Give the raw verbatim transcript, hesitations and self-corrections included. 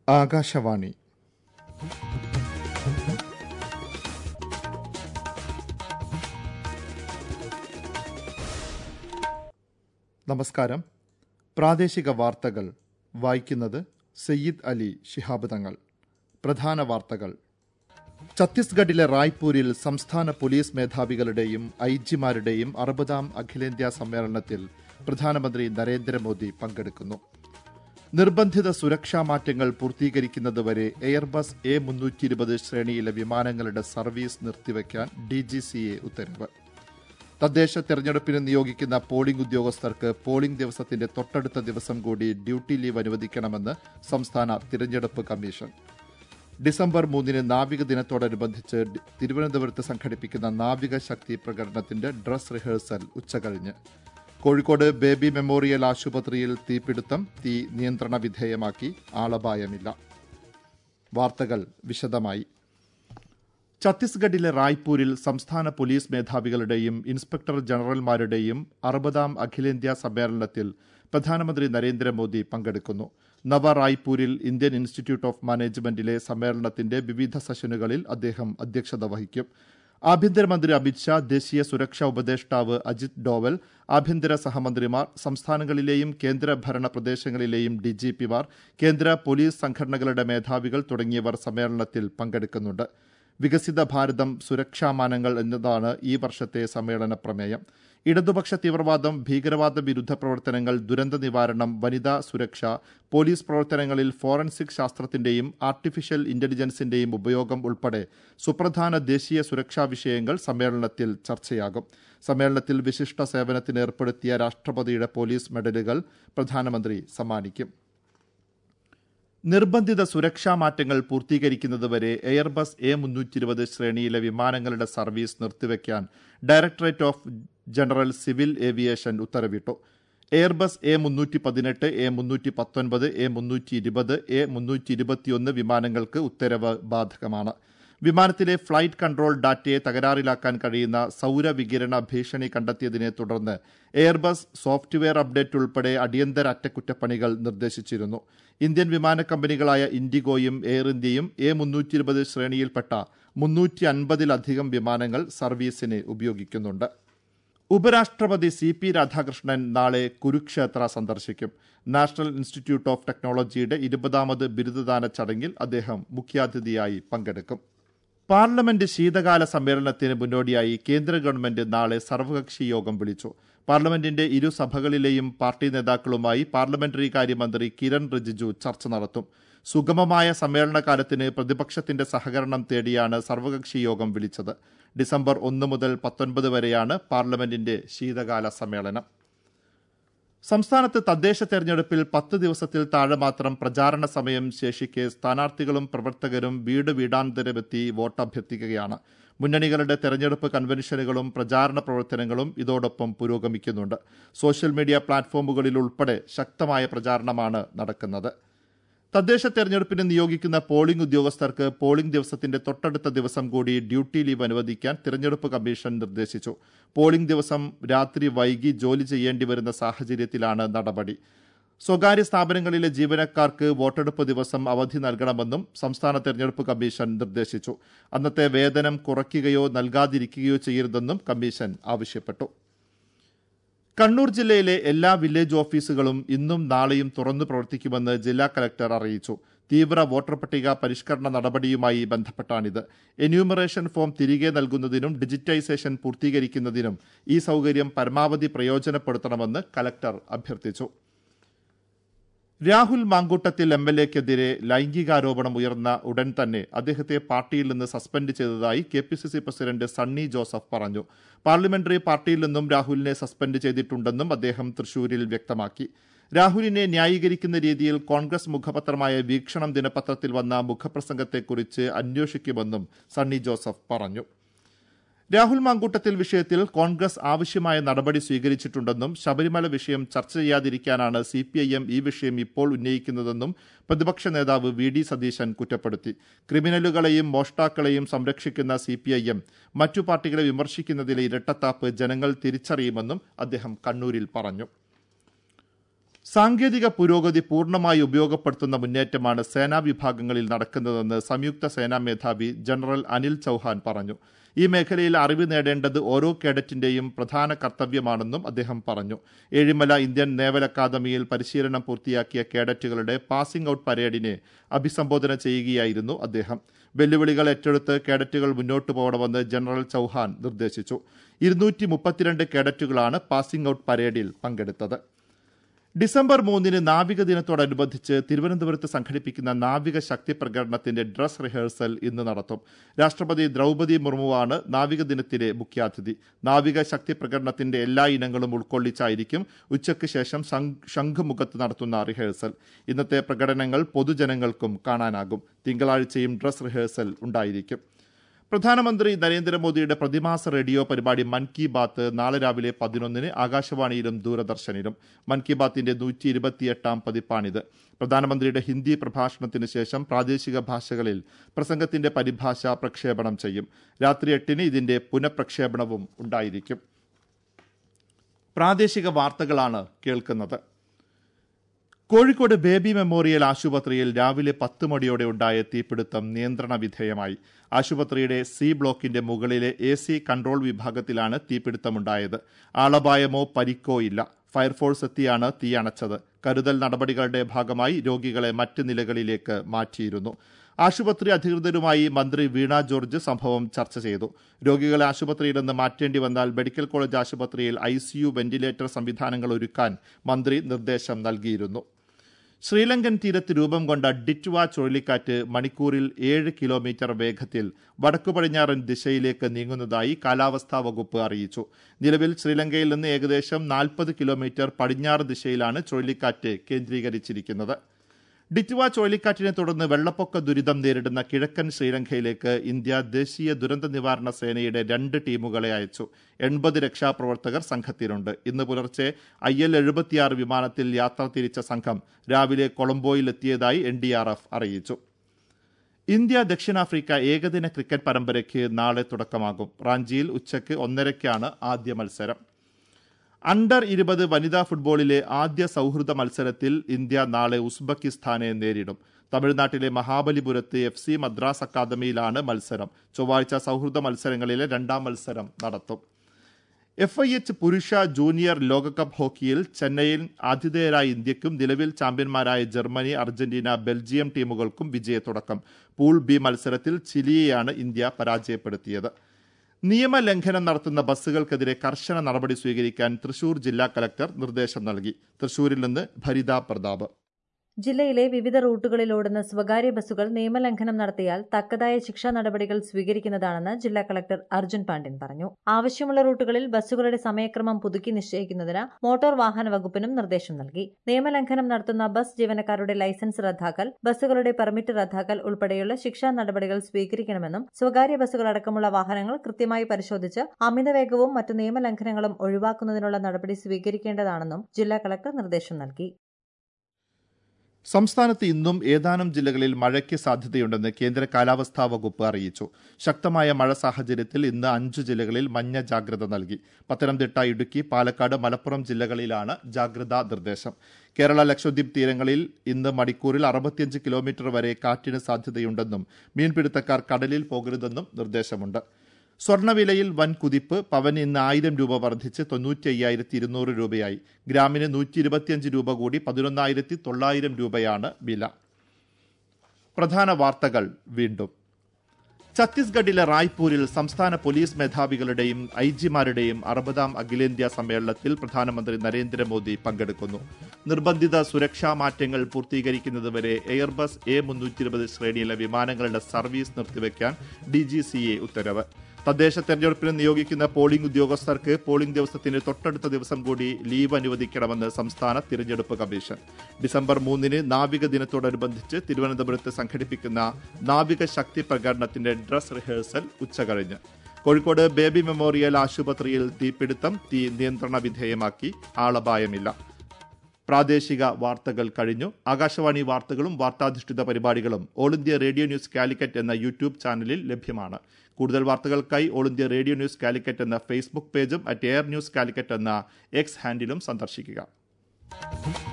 ആകാശവാണി. നമസ്കാരം. പ്രാദേശിക വാർത്തകൾ വായിക്കുന്നത് സയ്യിദ് അലി ശിഹാബ് തങ്ങൾ. പ്രധാന വാർത്തകൾ. ഛത്തീസ്ഗഡിലെ റായ്പൂരിൽ സംസ്ഥാന പോലീസ് മേധാവികളുടെയും ഐ ജിമാരുടെയും അറുപതാം അഖിലേന്ത്യാ സമ്മേളനത്തിൽ പ്രധാനമന്ത്രി നരേന്ദ്രമോദി പങ്കെടുക്കുന്നു. നിർബന്ധിത സുരക്ഷാ മാറ്റങ്ങൾ പൂർത്തീകരിക്കുന്നതുവരെ എയർബസ് എ മുന്നൂറ്റി ഇരുപത് ശ്രേണിയിലെ വിമാനങ്ങളുടെ സർവീസ് നിർത്തിവെക്കാൻ ഡി ജി സി എ ഉത്തരവ്. തദ്ദേശ തെരഞ്ഞെടുപ്പിന് നിയോഗിക്കുന്ന പോളിംഗ് ഉദ്യോഗസ്ഥർക്ക് പോളിംഗ് ദിവസത്തിന്റെ തൊട്ടടുത്ത ദിവസം കൂടി ഡ്യൂട്ടി ലീവ് അനുവദിക്കണമെന്ന് സംസ്ഥാന തിരഞ്ഞെടുപ്പ് കമ്മീഷൻ. ഡിസംബർ മൂന്നിന് നാവിക ദിനത്തോടനുബന്ധിച്ച് തിരുവനന്തപുരത്ത് സംഘടിപ്പിക്കുന്ന നാവിക ശക്തി പ്രകടനത്തിന്റെ ഡ്രസ് റിഹേഴ്സൽ ഉച്ചകഴിഞ്ഞ്. കോഴിക്കോട് ബേബി മെമ്മോറിയൽ ആശുപത്രിയിൽ തീപിടുത്തം. തീ നിയന്ത്രണ വിധേയമാക്കി. ആളപായമില്ല. വാർത്തകൾ വിശദമായി. ഛത്തീസ്ഗഡിലെ റായ്പൂരിൽ സംസ്ഥാന പോലീസ് മേധാവികളുടെയും ഇൻസ്പെക്ടർ ജനറൽമാരുടെയും അറുപതാം അഖിലേന്ത്യാ സമ്മേളനത്തിൽ പ്രധാനമന്ത്രി നരേന്ദ്രമോദി പങ്കെടുക്കുന്നു. നവ റായ്പൂരിൽ ഇന്ത്യൻ ഇൻസ്റ്റിറ്റ്യൂട്ട് ഓഫ് മാനേജ്മെന്റിലെ സമ്മേളനത്തിന്റെ വിവിധ സെഷനുകളിൽ അദ്ദേഹം അധ്യക്ഷത വഹിക്കും. ആഭ്യന്തരമന്ത്രി അമിത്ഷാ, ദേശീയ സുരക്ഷാ ഉപദേഷ്ടാവ് അജിത് ഡോവൽ, ആഭ്യന്തര സഹമന്ത്രിമാർ, സംസ്ഥാനങ്ങളിലെയും കേന്ദ്രഭരണ പ്രദേശങ്ങളിലെയും ഡിജിപിമാർ, കേന്ദ്ര പോലീസ് സംഘടനകളുടെ മേധാവികൾ തുടങ്ങിയവർ സമ്മേളനത്തിൽ പങ്കെടുക്കുന്നുണ്ട്. വികസിത ഭാരതം സുരക്ഷാമാനങ്ങൾ എന്നതാണ് ഈ വർഷത്തെ സമ്മേളന പ്രമേയം. ഇടതുപക്ഷ തീവ്രവാദം, ഭീകരവാദ വിരുദ്ധ പ്രവർത്തനങ്ങൾ, ദുരന്ത നിവാരണം, വനിതാ സുരക്ഷ, പോലീസ് പ്രവർത്തനങ്ങളിൽ ഫോറൻസിക് ശാസ്ത്രത്തിന്റെയും ആർട്ടിഫിഷ്യൽ ഇന്റലിജൻസിന്റെയും ഉപയോഗം ഉൾപ്പെടെ സുപ്രധാന ദേശീയ സുരക്ഷാ വിഷയങ്ങൾ സമ്മേളനത്തിൽ ചർച്ചയാകും. സമ്മേളനത്തിൽ വിശിഷ്ട സേവനത്തിന് ഏർപ്പെടുത്തിയ രാഷ്ട്രപതിയുടെ പോലീസ് മെഡലുകൾ പ്രധാനമന്ത്രി സമ്മാനിക്കും. നിർബന്ധിത സുരക്ഷാ മാറ്റങ്ങൾ പൂർത്തീകരിക്കുന്നതുവരെ എയർബസ് എ മുന്നൂറ്റി ഇരുപത് ശ്രേണിയിലെ വിമാനങ്ങളുടെ സർവീസ് നിർത്തിവെക്കാൻ directorate of general civil aviation ഉത്തരവിട്ടു. എയർബസ് എ മുന്നൂറ്റി പതിനെട്ട്, എ മുന്നൂറ്റി പത്തൊൻപത്, എ മുന്നൂറ്റി ഇരുപത്, എ മുന്നൂറ്റി ഇരുപത്തിയൊന്ന് വിമാനങ്ങൾക്ക് ഉത്തരവ് ബാധകമാണ്. വിമാനത്തിലെ ഫ്ലൈറ്റ് കൺട്രോൾ ഡാറ്റയെ തകരാറിലാക്കാൻ കഴിയുന്ന സൗരവികിരണ ഭീഷണി കണ്ടെത്തിയതിനെ തുടർന്ന് എയർബസ് സോഫ്റ്റ്വെയർ അപ്ഡേറ്റ് ഉൾപ്പെടെ അടിയന്തര അറ്റകുറ്റപ്പണികൾ നിർദ്ദേശിച്ചിരുന്നു. ഇന്ത്യൻ വിമാന കമ്പനികളായ ഇൻഡിഗോയും എയർ ഇന്ത്യയും എ മുന്നൂറ്റി ഇരുപത് ശ്രേണിയിൽപ്പെട്ട മുന്നൂറ്റി അൻപതിലധികം വിമാനങ്ങൾ സർവീസിന് ഉപയോഗിക്കുന്നുണ്ട്. ഉപരാഷ്ട്രപതി സി പി രാധാകൃഷ്ണൻ നാളെ കുരുക്ഷേത്ര സന്ദർശിക്കും. നാഷണൽ ഇൻസ്റ്റിറ്റ്യൂട്ട് ഓഫ് ടെക്നോളജിയുടെ ഇരുപതാമത് ബിരുദദാന ചടങ്ങിൽ അദ്ദേഹം മുഖ്യാതിഥിയായി പങ്കെടുക്കും. പാർലമെന്റ് ശീതകാല സമ്മേളനത്തിന് മുന്നോടിയായി കേന്ദ്ര ഗവൺമെന്റ് നാളെ സർവകക്ഷി യോഗം വിളിച്ചു. പാർലമെന്റിന്റെ ഇരുസഭകളിലെയും പാർട്ടി നേതാക്കളുമായി പാർലമെന്ററി കാര്യമന്ത്രി കിരൺ റിജിജു ചർച്ച നടത്തും. സുഗമമായ സമ്മേളനകാലത്തിന് പ്രതിപക്ഷത്തിന്റെ സഹകരണം തേടിയാണ് സർവകക്ഷി യോഗം വിളിച്ചത്. ഡിസംബർ ഒന്ന് മുതൽ പത്തൊൻപത് വരെയാണ് പാർലമെന്റിന്റെ ശീതകാല സമ്മേളനം. സംസ്ഥാനത്ത് തദ്ദേശ തെരഞ്ഞെടുപ്പിൽ പത്ത് ദിവസത്തിൽ താഴെ മാത്രം പ്രചാരണ സമയം ശേഷിക്കെ സ്ഥാനാർത്ഥികളും പ്രവർത്തകരും വീട് വീടാന്തരമെത്തി വോട്ടഭ്യർത്ഥിക്കുകയാണ്. മുന്നണികളുടെ തെരഞ്ഞെടുപ്പ് കൺവെൻഷനുകളും പ്രചാരണ പ്രവർത്തനങ്ങളും ഇതോടൊപ്പം പുരോഗമിക്കുന്നുണ്ട്. സോഷ്യൽ മീഡിയ പ്ലാറ്റ്ഫോമുകളിൽ ഉൾപ്പെടെ ശക്തമായ പ്രചാരണമാണ് നടക്കുന്നത്. തദ്ദേശ തെരഞ്ഞെടുപ്പിന് നിയോഗിക്കുന്ന പോളിംഗ് ഉദ്യോഗസ്ഥർക്ക് പോളിംഗ് ദിവസത്തിന്റെ തൊട്ടടുത്ത ദിവസം കൂടി ഡ്യൂട്ടി ലീവ് അനുവദിക്കാൻ തിരഞ്ഞെടുപ്പ് കമ്മീഷൻ നിർദ്ദേശിച്ചു. പോളിംഗ് ദിവസം രാത്രി വൈകി ജോലി ചെയ്യേണ്ടി വരുന്ന സാഹചര്യത്തിലാണ് നടപടി. സ്വകാര്യ സ്ഥാപനങ്ങളിലെ ജീവനക്കാർക്ക് വോട്ടെടുപ്പ് ദിവസം അവധി നൽകണമെന്നും സംസ്ഥാന തെരഞ്ഞെടുപ്പ് കമ്മീഷൻ നിർദ്ദേശിച്ചു. അന്നത്തെ വേതനം കുറയ്ക്കുകയോ നൽകാതിരിക്കുകയോ ചെയ്യരുതെന്നും കമ്മീഷൻ ആവശ്യപ്പെട്ടു. കണ്ണൂർ ജില്ലയിലെ എല്ലാ വില്ലേജ് ഓഫീസുകളും ഇന്നും നാളെയും തുറന്നു പ്രവർത്തിക്കുമെന്ന് ജില്ലാ കലക്ടർ അറിയിച്ചു. തീവ്ര വോട്ടർ പട്ടിക പരിഷ്കരണ നടപടിയുമായി ബന്ധപ്പെട്ടാണിത്. എന്യൂമറേഷൻ ഫോം തിരികെ നൽകുന്നതിനും ഡിജിറ്റൈസേഷൻ പൂർത്തീകരിക്കുന്നതിനും ഈ സൗകര്യം പരമാവധി പ്രയോജനപ്പെടുത്തണമെന്ന് കലക്ടർ അഭ്യർത്ഥിച്ചു. രാഹുൽ മാങ്കൂട്ടത്തിൽ എം എൽ എക്കെതിരെ ലൈംഗികാരോപണം ഉയർന്ന ഉടൻ തന്നെ അദ്ദേഹത്തെ പാർട്ടിയിൽ നിന്ന് സസ്പെൻഡ് ചെയ്തതായി K P C C president Sunny Joseph പറഞ്ഞു. പാർലമെന്ററി പാർട്ടിയിൽ നിന്നും രാഹുലിനെ സസ്പെൻഡ് ചെയ്തിട്ടുണ്ടെന്നും അദ്ദേഹം തൃശൂരിൽ വ്യക്തമാക്കി. രാഹുലിനെ ന്യായീകരിക്കുന്ന രീതിയിൽ കോൺഗ്രസ് മുഖപത്രമായ വീക്ഷണം ദിനപത്രത്തിൽ വന്ന മുഖപ്രസംഗത്തെക്കുറിച്ച് അന്വേഷിക്കുമെന്നും സണ്ണി ജോസഫ് പറഞ്ഞു. രാഹുൽ മാങ്കൂട്ടത്തിൽ വിഷയത്തിൽ കോൺഗ്രസ് ആവശ്യമായ നടപടി സ്വീകരിച്ചിട്ടുണ്ടെന്നും ശബരിമല വിഷയം ചർച്ച ചെയ്യാതിരിക്കാനാണ് സി പി ഐ എം ഈ വിഷയം ഇപ്പോൾ ഉന്നയിക്കുന്നതെന്നും പ്രതിപക്ഷ നേതാവ് വി ഡി സതീശൻ കുറ്റപ്പെടുത്തി. ക്രിമിനലുകളെയും മോഷ്ടാക്കളെയും സംരക്ഷിക്കുന്ന സി പി ഐ എം മറ്റു പാർട്ടികളെ വിമർശിക്കുന്നതിലെ ഇരട്ടത്താപ്പ് ജനങ്ങൾ തിരിച്ചറിയുമെന്നും അദ്ദേഹം കണ്ണൂരിൽ പറഞ്ഞു. സാങ്കേതിക പുരോഗതി പൂർണ്ണമായി ഉപയോഗപ്പെടുത്തുന്ന മുന്നേറ്റമാണ് സേനാ വിഭാഗങ്ങളിൽ നടക്കുന്നതെന്ന് സംയുക്ത സേനാ മേധാവി ജനറൽ അനിൽ ചൌഹാൻ പറഞ്ഞു. ഈ മേഖലയിൽ അറിവ് നേടേണ്ടത് ഓരോ കേഡറ്റിന്റെയും പ്രധാന കർത്തവ്യമാണെന്നും അദ്ദേഹം പറഞ്ഞു. ഏഴിമല ഇന്ത്യൻ നേവൽ അക്കാദമിയിൽ പരിശീലനം പൂർത്തിയാക്കിയ കേഡറ്റുകളുടെ പാസിംഗ് ഔട്ട് പരേഡിനെ അഭിസംബോധന ചെയ്യുകയായിരുന്നു അദ്ദേഹം. വെല്ലുവിളികൾ ഏറ്റെടുത്ത് കേഡറ്റുകൾ മുന്നോട്ടു പോകണമെന്ന് ജനറൽ ചൌഹാൻ നിർദ്ദേശിച്ചു. ഇരുന്നൂറ്റി മുപ്പത്തിരണ്ട് കേഡറ്റുകളാണ് പാസിംഗ് ഔട്ട് പരേഡിൽ പങ്കെടുത്തത്. ഡിസംബർ മൂന്നിന് നാവിക ദിനത്തോടനുബന്ധിച്ച് തിരുവനന്തപുരത്ത് സംഘടിപ്പിക്കുന്ന നാവിക ശക്തി പ്രകടനത്തിന്റെ ഡ്രസ് റിഹേഴ്സൽ ഇന്ന് നടത്തും. രാഷ്ട്രപതി ദ്രൗപദി മുർമുവാണ് നാവിക ദിനത്തിലെ മുഖ്യാതിഥി. നാവിക ശക്തി പ്രകടനത്തിന്റെ എല്ലാ ഇനങ്ങളും ഉൾക്കൊള്ളിച്ചായിരിക്കും ഉച്ചയ്ക്ക് ശേഷം ശംഖുമുഖത്ത് നടത്തുന്ന റിഹേഴ്സൽ. ഇന്നത്തെ പ്രകടനങ്ങൾ പൊതുജനങ്ങൾക്കും കാണാനാകും. തിങ്കളാഴ്ചയും ഡ്രസ് റിഹേഴ്സൽ ഉണ്ടായിരിക്കും. പ്രധാനമന്ത്രി നരേന്ദ്രമോദിയുടെ പ്രതിമാസ റേഡിയോ പരിപാടി മൻ കി ബാത്ത് നാളെ രാവിലെ പതിനൊന്നിന് ആകാശവാണിയിലും ദൂരദർശനിലും. മൻ കി ബാത്തിന്റെ നൂറ്റി ഇരുപത്തിയെട്ടാം പതിപ്പാണിത്. പ്രധാനമന്ത്രിയുടെ ഹിന്ദി പ്രഭാഷണത്തിന് ശേഷം പ്രാദേശിക ഭാഷകളിൽ പ്രസംഗത്തിന്റെ പരിഭാഷ പ്രക്ഷേപണം ചെയ്യും. രാത്രി എട്ടിന് ഇതിന്റെ പുനഃപ്രക്ഷേപണവും ഉണ്ടായിരിക്കും. പ്രാദേശിക വാർത്തകളാണ് കേൾക്കുന്നത്. കോഴിക്കോട് ബേബി മെമ്മോറിയൽ ആശുപത്രിയിൽ രാവിലെ പത്ത് മണിയോടെ ഉണ്ടായ തീപിടുത്തം നിയന്ത്രണ വിധേയമായി. ആശുപത്രിയുടെ സി ബ്ലോക്കിന്റെ മുകളിലെ എ സി കൺട്രോൾ വിഭാഗത്തിലാണ് തീപിടുത്തമുണ്ടായത്. ആളപായമോ പരിക്കോ ഇല്ല. ഫയർഫോഴ്സ് എത്തിയാണ് തീ അണച്ചത്. കരുതൽ നടപടികളുടെ ഭാഗമായി രോഗികളെ മറ്റ് നിലകളിലേക്ക് മാറ്റിയിരുന്നു. ആശുപത്രി അധികൃതരുമായി മന്ത്രി വീണ ജോർജ് സംഭവം ചർച്ച ചെയ്തു. രോഗികളെ ആശുപത്രിയിൽ നിന്ന് മാറ്റേണ്ടി വന്നാൽ മെഡിക്കൽ കോളേജ് ആശുപത്രിയിൽ ഐസിയു വെന്റിലേറ്റർ സംവിധാനങ്ങൾ ഒരുക്കാൻ മന്ത്രി നിർദ്ദേശം നൽകിയിരുന്നു. ശ്രീലങ്കൻ തീരത്ത് രൂപം കൊണ്ട ഡിറ്റ്വ ചുഴലിക്കാറ്റ് മണിക്കൂറിൽ ഏഴ് കിലോമീറ്റർ വേഗത്തിൽ വടക്കു പടിഞ്ഞാറൻ ദിശയിലേക്ക് നീങ്ങുന്നതായി കാലാവസ്ഥാ വകുപ്പ് അറിയിച്ചു. നിലവിൽ ശ്രീലങ്കയിൽ നിന്ന് ഏകദേശം നാൽപ്പത് കിലോമീറ്റർ പടിഞ്ഞാറ് ദിശയിലാണ് ചുഴലിക്കാറ്റ് കേന്ദ്രീകരിച്ചിരിക്കുന്നത്. ഡിറ്റ്വ ചുഴലിക്കാറ്റിനെ തുടർന്ന് വെള്ളപ്പൊക്ക ദുരിതം നേരിടുന്ന കിഴക്കൻ ശ്രീലങ്കയിലേക്ക് ഇന്ത്യ ദേശീയ ദുരന്ത നിവാരണ സേനയുടെ രണ്ട് ടീമുകളെ അയച്ചു. എൺപത് രക്ഷാപ്രവർത്തകർ സംഘത്തിലുണ്ട്. ഇന്ന് പുലർച്ചെ ഐ എൽ എഴുപത്തിയാറ് വിമാനത്തിൽ യാത്ര തിരിച്ച സംഘം രാവിലെ കൊളംബോയിൽ എത്തിയതായി എൻ ഡി ആർ എഫ് അറിയിച്ചു. ഇന്ത്യ ദക്ഷിണാഫ്രിക്ക ഏകദിന ക്രിക്കറ്റ് പരമ്പരയ്ക്ക് നാളെ തുടക്കമാകും. റാഞ്ചിയിൽ ഉച്ചയ്ക്ക് ഒന്നരയ്ക്കാണ് ആദ്യ മത്സരം. അണ്ടർ ഇരുപത് വനിതാ ഫുട്ബോളിലെ ആദ്യ സൗഹൃദ മത്സരത്തിൽ ഇന്ത്യ നാളെ ഉസ്ബെക്കിസ്ഥാനെ നേരിടും. തമിഴ്നാട്ടിലെ മഹാബലിപുരത്ത് എഫ് സി മദ്രാസ് അക്കാദമിയിലാണ് മത്സരം. ചൊവ്വാഴ്ച സൗഹൃദ മത്സരങ്ങളിലെ രണ്ടാം മത്സരം നടത്തും. എഫ് ഐ എച്ച് പുരുഷ ജൂനിയർ ലോകകപ്പ് ഹോക്കിയിൽ ചെന്നൈയിൽ ആതിഥേയരായ ഇന്ത്യക്കും നിലവിൽ ചാമ്പ്യന്മാരായ ജർമ്മനി, അർജന്റീന, ബെൽജിയം ടീമുകൾക്കും വിജയത്തുടക്കം. പൂൾ ബി മത്സരത്തിൽ ചിലിയെയാണ് ഇന്ത്യ പരാജയപ്പെടുത്തിയത്. നിയമലംഘനം നടത്തുന്ന ബസ്സുകൾക്കെതിരെ കർശന നടപടി സ്വീകരിക്കാൻ തൃശൂർ ജില്ലാ കലക്ടർ നിർദ്ദേശം നൽകി. തൃശൂരിൽ നിന്ന് ഭരിത പ്രതാപ്. ജില്ലയിലെ വിവിധ റൂട്ടുകളിൽ ഓടുന്ന സ്വകാര്യ ബസ്സുകൾ നിയമലംഘനം നടത്തിയാൽ തക്കതായ ശിക്ഷാ നടപടികൾ സ്വീകരിക്കുന്നതാണെന്ന് ജില്ലാ കളക്ടർ അർജുൻ പാണ്ഡ്യൻ പറഞ്ഞു. ആവശ്യമുള്ള റൂട്ടുകളിൽ ബസ്സുകളുടെ സമയക്രമം പുതുക്കി നിശ്ചയിക്കുന്നതിന് മോട്ടോർ വാഹന വകുപ്പിനും നിർദ്ദേശം നൽകി. നിയമലംഘനം നടത്തുന്ന ബസ് ജീവനക്കാരുടെ ലൈസൻസ് റദ്ദാക്കൽ, ബസ്സുകളുടെ പെർമിറ്റ് റദ്ദാക്കൽ ഉൾപ്പെടെയുള്ള ശിക്ഷാ നടപടികൾ സ്വീകരിക്കണമെന്നും സ്വകാര്യ ബസ്സുകളടക്കമുള്ള വാഹനങ്ങൾ കൃത്യമായി പരിശോധിച്ച് അമിതവേഗവും മറ്റു നിയമലംഘനങ്ങളും ഒഴിവാക്കുന്നതിനുള്ള നടപടി സ്വീകരിക്കേണ്ടതാണെന്നും ജില്ലാ കളക്ടർ നിർദ്ദേശം നൽകി. സംസ്ഥാനത്ത് ഇന്നും ഏതാനും ജില്ലകളിൽ മഴയ്ക്ക് സാധ്യതയുണ്ടെന്ന് കേന്ദ്ര കാലാവസ്ഥാ വകുപ്പ് അറിയിച്ചു. ശക്തമായ മഴ സാഹചര്യത്തിൽ ഇന്ന് അഞ്ചു ജില്ലകളിൽ മഞ്ഞ ജാഗ്രത നൽകി. പത്തനംതിട്ട, ഇടുക്കി, പാലക്കാട്, മലപ്പുറം ജില്ലകളിലാണ് ജാഗ്രതാ നിർദ്ദേശം. കേരള ലക്ഷദ്വീപ് തീരങ്ങളിൽ ഇന്ന് മണിക്കൂറിൽ അറുപത്തിയഞ്ച് കിലോമീറ്റർ വരെ കാറ്റിന് സാധ്യതയുണ്ടെന്നും മീൻപിടുത്തക്കാർ കടലിൽ പോകരുതെന്നും നിർദ്ദേശമുണ്ട്. സ്വർണ്ണവിലയിൽ വൻ കുതിപ്പ്. പവന് ഇന്ന് ആയിരം രൂപ വർദ്ധിച്ച് തൊണ്ണൂറ്റി അയ്യായിരത്തി ഇരുന്നൂറ് രൂപയായി. ഗ്രാമിന് നൂറ്റി ഇരുപത്തിയഞ്ച് രൂപ കൂടി പതിനൊന്നായിരത്തി തൊള്ളായിരം രൂപയാണ് വില. പ്രധാന വാർത്തകൾ വീണ്ടും. ഛത്തീസ്ഗഡിലെ റായ്പൂരിൽ സംസ്ഥാന പോലീസ് മേധാവികളുടെയും ഐ ജിമാരുടെയും അറുപതാം അഖിലേന്ത്യാ സമ്മേളനത്തിൽ പ്രധാനമന്ത്രി നരേന്ദ്രമോദി പങ്കെടുക്കുന്നു. നിർബന്ധിത സുരക്ഷാ മാറ്റങ്ങൾ പൂർത്തീകരിക്കുന്നതുവരെ എയർബസ് എ മുന്നൂറ്റി ഇരുപത് ശ്രേണിയിലെ വിമാനങ്ങളുടെ സർവീസ് നിർത്തിവെക്കാൻ ഡി ജി സി എ ഉത്തരവ്. തദ്ദേശ തെരഞ്ഞെടുപ്പിന് നിയോഗിക്കുന്ന പോളിംഗ് ഉദ്യോഗസ്ഥർക്ക് പോളിംഗ് ദിവസത്തിന് തൊട്ടടുത്ത ദിവസം കൂടി ലീവ് അനുവദിക്കണമെന്ന് സംസ്ഥാന തിരഞ്ഞെടുപ്പ് കമ്മീഷൻ. ഡിസംബർ മൂന്നിന് നാവിക ദിനത്തോടനുബന്ധിച്ച് തിരുവനന്തപുരത്ത് സംഘടിപ്പിക്കുന്ന നാവിക ശക്തി പ്രകടനത്തിന്റെ ഡ്രസ് റിഹേഴ്സൽ ഉച്ചകഴിഞ്ഞ്. കോഴിക്കോട് ബേബി മെമ്മോറിയൽ ആശുപത്രിയിൽ തീപിടുത്തം. തീ നിയന്ത്രണ വിധേയമാക്കി. ആളപായമില്ല. പ്രാദേശിക വാർത്തകൾ കഴിഞ്ഞു. ആകാശവാണി വാർത്തകളും വാർത്താധിഷ്ഠിത പരിപാടികളും all India radio news Calicut എന്ന യൂട്യൂബ് ചാനലിൽ ലഭ്യമാണ്. കൂടുതൽ വാർത്തകൾക്കായി all India radio news Calicut എന്ന ഫേസ്ബുക്ക് പേജും അറ്റ് എയർ ന്യൂസ് കാലിക്കറ്റ് എന്ന എക്സ് ഹാൻഡിലും സന്ദർശിക്കുക.